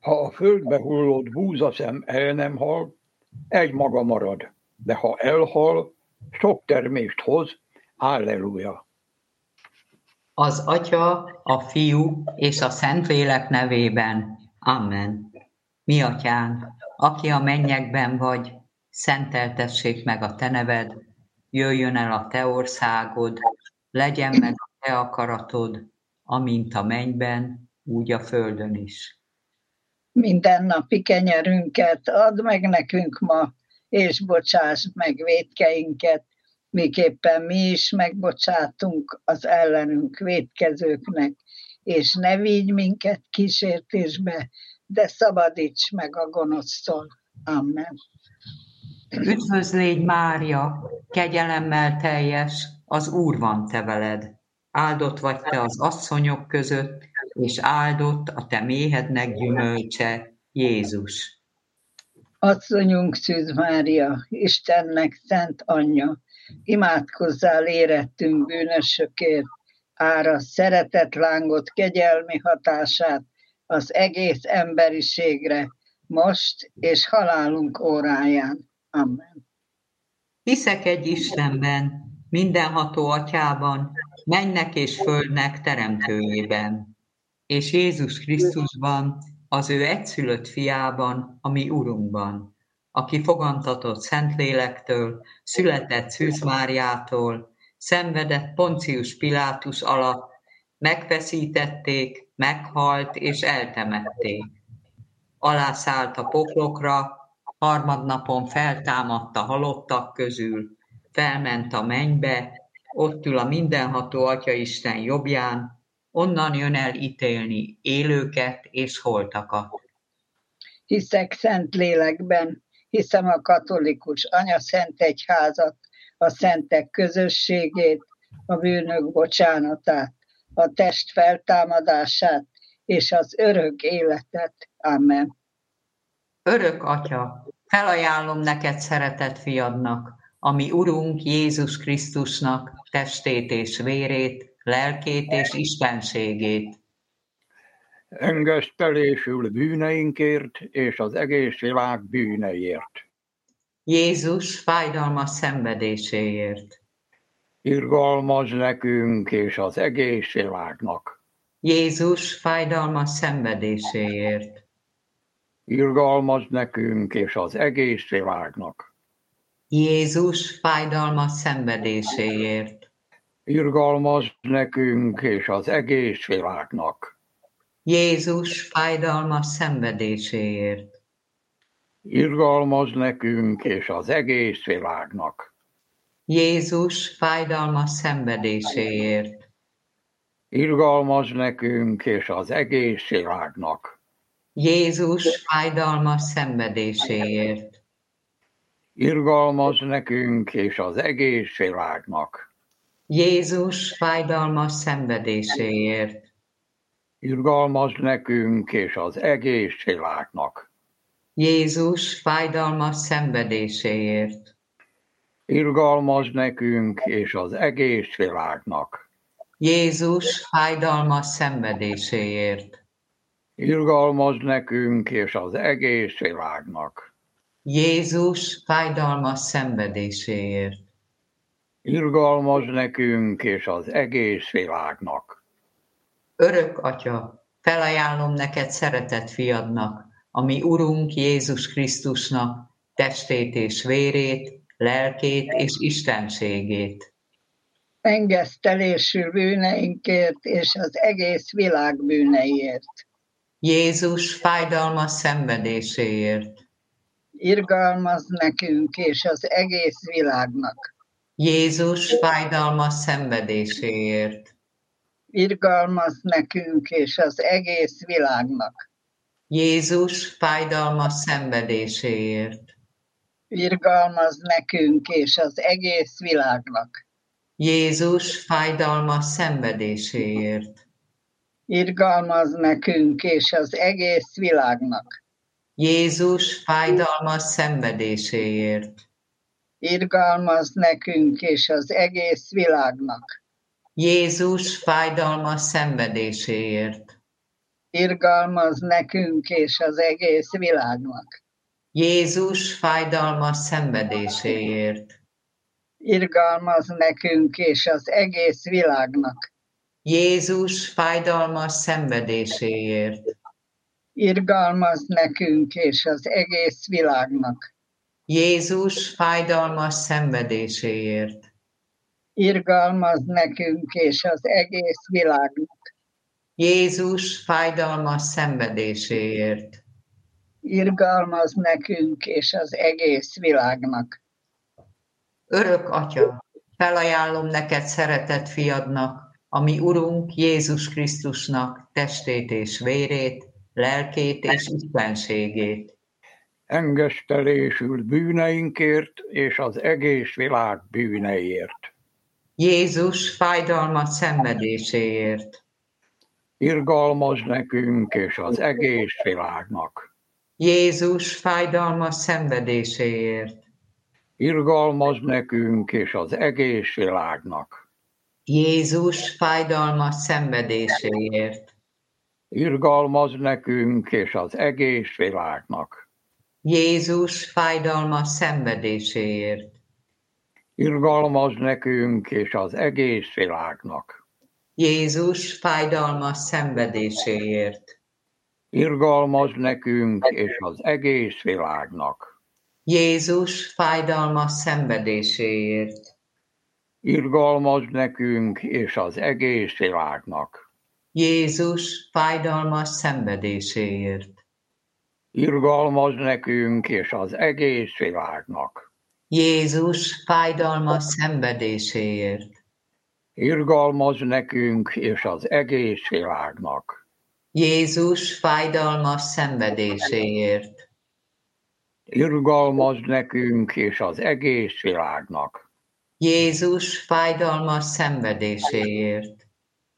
Ha a földbe hullott búzaszem el nem hal, egy maga marad, de ha elhal, sok termést hoz. Halleluja! Az Atya, a Fiú és a Szentlélek nevében. Amen. Mi Atyánk, aki a mennyekben vagy, szenteltessék meg a te neved, jöjjön el a te országod, legyen meg a te akaratod, amint a mennyben, úgy a földön is. Mindennapi kenyerünket add meg nekünk ma, és bocsásd meg vétkeinket, miképpen mi is megbocsátunk az ellenünk vétkezőknek, és ne vigy minket kísértésbe, de szabadíts meg a gonosztól. Amen. Üdvözlégy Mária, kegyelemmel teljes, az Úr van te veled. Áldott vagy te az asszonyok között, és áldott a te méhednek gyümölcse, Jézus. Asszonyunk Szűz Mária, Istennek szent anyja, imádkozzál érettünk bűnösökért, árasz szeretetlángot, kegyelmi hatását az egész emberiségre, most és halálunk óráján. Amen. Hiszek egy Istenben, mindenható Atyában, mennek és földnek teremtőjében, és Jézus Krisztusban, az ő egyszülött fiában, a mi Urunkban, aki fogantatott Szentlélektől, született Szűz Máriától, szenvedett Poncius Pilátus alatt, megfeszítették, meghalt és eltemették. Alászállt a poklokra, harmadnapon feltámadt a halottak közül, felment a mennybe, ott ül a mindenható Atyaisten jobbján, onnan jön el ítélni élőket és holtakat. Hiszek szent lélekben, hiszem a katolikus anyaszent egyházat, a szentek közösségét, a bűnök bocsánatát, a test feltámadását és az örök életet. Amen. Örök Atya, felajánlom neked szeretett fiadnak, ami Urunk Jézus Krisztusnak testét és vérét, lelkét és istenségét. Engesztelésül bűneinkért és az egész világ bűneiért. Jézus fájdalmas szenvedéséért. Irgalmazz nekünk és az egész világnak. Jézus fájdalmas szenvedéséért. Irgalmazz nekünk és az egész világnak. Jézus fájdalmas szenvedéséért. Irgalmazz nekünk és az egész világnak. Jézus fájdalmas szenvedéséért. Irgalmazz nekünk és az egész világnak. Jézus fájdalmas szenvedéséért. Irgalmazz nekünk és az egész világnak. Jézus fájdalmas szenvedéséért. Irgalmazz nekünk és az egész világnak. Jézus fájdalmas szenvedéséért. Irgalmazz nekünk és az egész világnak. Jézus fájdalmas szenvedéséért. Irgalmazz nekünk és az egész világnak. Jézus fájdalmas szenvedéséért. Irgalmazz nekünk és az egész világnak. Jézus fájdalmas szenvedéséért. Irgalmazz nekünk és az egész világnak. Örök Atya, felajánlom neked szeretett fiadnak, ami Urunk Jézus Krisztusnak testét és vérét, lelkét és istenségét. Engesztelésül bűneinkért és az egész világ bűneiért. Jézus fájdalmas szenvedéséért. Irgalmazz nekünk és az egész világnak. Jézus fájdalmas szenvedéséért. Irgalmazz nekünk és az egész világnak. Jézus fájdalmas szenvedéséért. Irgalmazz nekünk és az egész világnak. Jézus fájdalmas szenvedéséért. Irgalmazz nekünk és az egész világnak. Jézus fájdalmas szenvedéséért. Irgalmazz nekünk és az egész világnak. Jézus fájdalmas szenvedéséért. irgalmaz nekünk és az egész világnak. Jézus fájdalmas szenvedéséért. Irgalmaz nekünk és az egész világnak. Jézus fájdalmas szenvedéséért. Irgalmaz nekünk és az egész világnak. Jézus fájdalmas szenvedéséért. Irgalmaz nekünk és az egész világnak. Jézus fájdalmas szenvedéséért. Irgalmaz nekünk és az egész világnak. Örök Atya, felajánlom neked szeretett fiadnak, a mi Urunk Jézus Krisztusnak testét és vérét, lelkét és istenségét. Engesztelésül bűneinkért és az egész világ bűneiért. Jézus fájdalmas szenvedéséért. Irgalmaz nekünk és az egész világnak. Jézus fájdalmas szenvedéséért. Irgalmaz nekünk és az egész világnak. Jézus fájdalmas szenvedéséért. Irgalmaz nekünk és az egész világnak. Jézus fájdalmas szenvedéséért. Irgalmaz nekünk és az egész világnak. Jézus fájdalmas szenvedéséért. Irgalmaz nekünk és az egész világnak. Jézus fájdalmas szenvedéséért. Irgalmaz nekünk és az egész világnak. Jézus fájdalmas szenvedéséért. Irgalmaz nekünk és az egész világnak. Jézus fájdalmas szenvedéséért. Irgalmaz nekünk és az egész világnak. Jézus fájdalmas szenvedéséért. Irgalmaz nekünk és az egész világnak. Jézus fájdalmas szenvedéséért.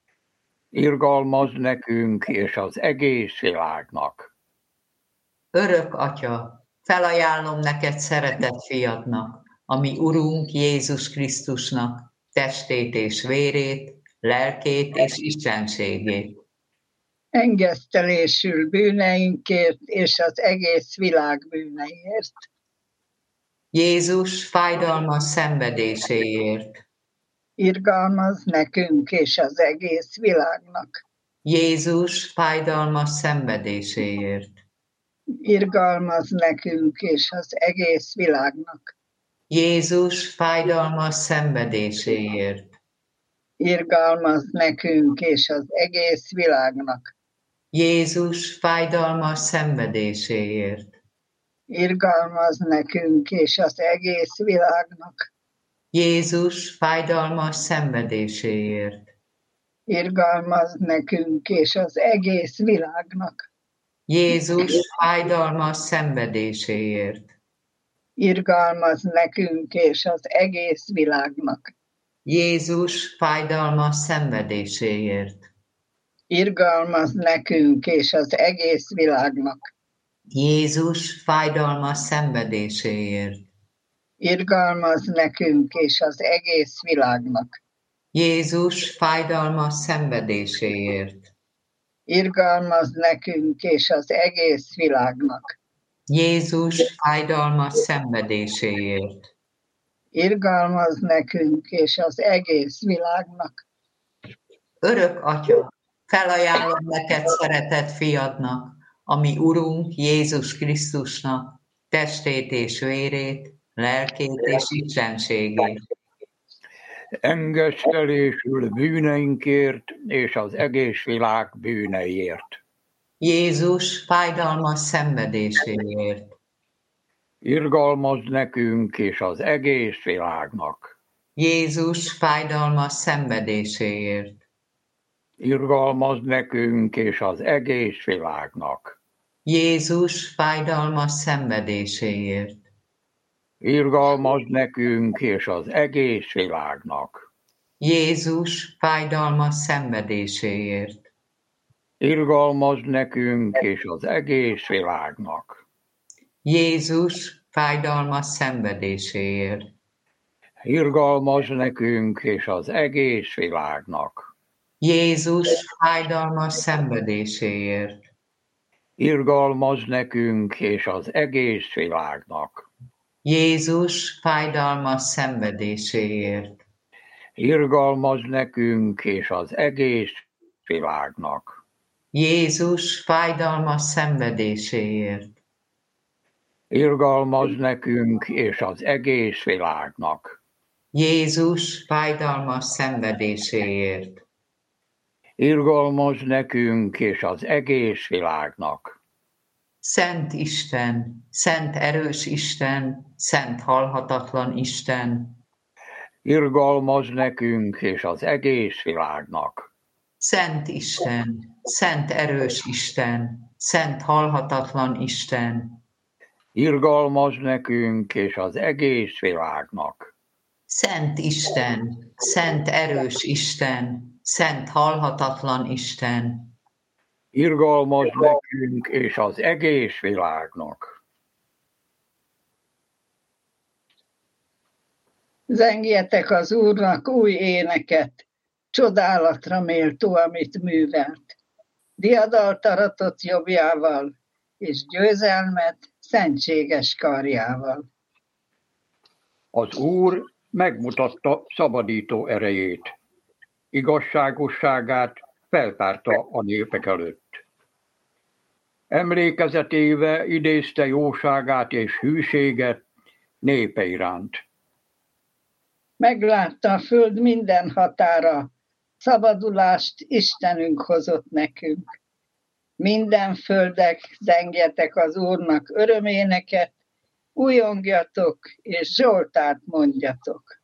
Irgalmaz nekünk és az egész világnak. Örök Atya, felajánlom neked szeretett fiadnak, a mi Urunk Jézus Krisztusnak testét és vérét, lelkét és istenségét. Engesztelésül bűneinkért és az egész világ bűneiért. Jézus fájdalmas szenvedéséért. Irgalmaz nekünk és az egész világnak. Jézus fájdalmas szenvedéséért. Irgalmaz nekünk és az egész világnak. Jézus fájdalmas szenvedéséért. Irgalmaz nekünk és az egész világnak. Jézus fájdalmas szenvedéséért. Irgalmaz nekünk és az egész világnak. Jézus fájdalmas szenvedéséért. Irgalmaz nekünk és az egész világnak. Jézus fájdalmas szenvedéséért. Irgalmaz nekünk és az egész világnak. Jézus fájdalmas szenvedéséért. Irgalmaz nekünk és az egész világnak. Jézus fájdalmas szenvedéséért. Irgalmaz nekünk és az egész világnak. Jézus fájdalmas szenvedéséért. Irgalmaz nekünk és az egész világnak. Jézus fájdalmas szenvedéséért. Irgalmaz nekünk és az egész világnak. Örök Atya, felajánlom neked szeretett fiadnak, a mi Urunk Jézus Krisztusnak testét és vérét, lelkét és istenségét. Engesztelésül bűneinkért és az egész világ bűneiért. Jézus fájdalmas szenvedéséért. Irgalmaz nekünk és az egész világnak. Jézus fájdalmas szenvedéséért. Irgalmaz nekünk és az egész világnak. Jézus fájdalmas szenvedéséért. Irgalmaz nekünk és az egész világnak. Jézus fájdalmas szenvedéséért. Irgalmaz nekünk és az egész világnak. Jézus fájdalmas szenvedéséért. Irgalmaz nekünk és az egész világnak. Jézus fájdalmas szenvedéséért. Irgalmazz nekünk és az egész világnak. Jézus fájdalmas szenvedéséért. Irgalmazz nekünk és az egész világnak. Jézus fájdalmas szenvedéséért. Irgalmazz nekünk és az egész világnak. Jézus fájdalmas szenvedéséért. Irgalmazz nekünk és az egész világnak. Szent Isten, szent erős Isten, szent halhatatlan Isten. Irgalmazz nekünk és az egész világnak. Szent Isten, szent erős Isten, szent halhatatlan Isten. Irgalmazz nekünk és az egész világnak. Szent Isten, szent erős Isten, szent halhatatlan Isten. Irgalmazz nekünk és az egész világnak. Zengjetek az Úrnak új éneket, csodálatra méltó, amit művelt. Diadalt aratott jobbjával, és győzelmet szentséges karjával. Az Úr megmutatta szabadító erejét. Igazságosságát feltárta a népek előtt. Emlékezetébe idézte jóságát és hűséget népe iránt. Meglátta a föld minden határa, szabadulást Istenünk hozott nekünk. Minden földek, zengjetek az Úrnak öröméneket, újongjatok és zsoltárt mondjatok.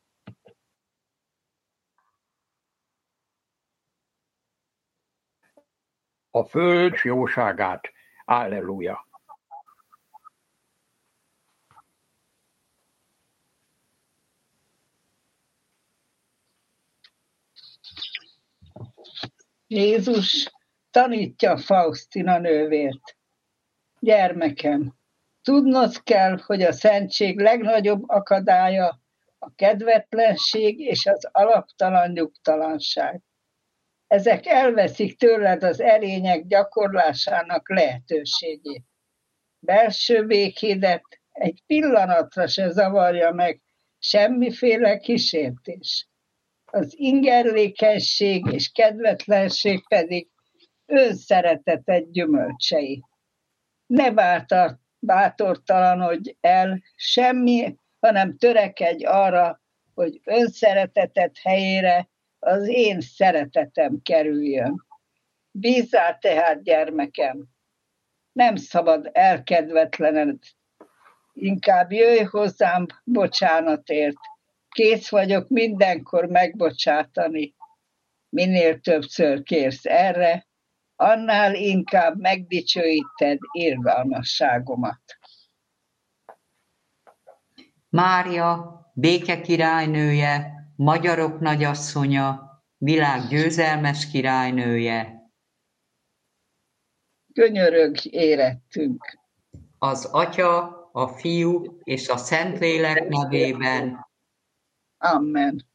A föld jóságát. Alleluja! Jézus tanítja Faustina nővért. Gyermekem, tudnod kell, hogy a szentség legnagyobb akadálya a kedvetlenség és az alaptalan nyugtalanság. Ezek elveszik tőled az erények gyakorlásának lehetőségét. Belső békédet egy pillanatra se zavarja meg semmiféle kísértés. Az ingerlékenység és kedvetlenség pedig önszeretetet gyümölcsei. Ne bátortalanodj el semmi, hanem törekedj arra, hogy önszeretetet helyére az én szeretetem kerüljön. Bízzál tehát, gyermekem, nem szabad elkedvetlened, inkább jöjj hozzám bocsánatért, kész vagyok mindenkor megbocsátani. Minél többször kérsz erre, annál inkább megdicsőíted irgalmasságomat. Mária, béke királynője, magyarok nagyasszonya, világ győzelmes királynője. Könyörögj érettünk. Az Atya, a Fiú és a Szentlélek nevében. Amen.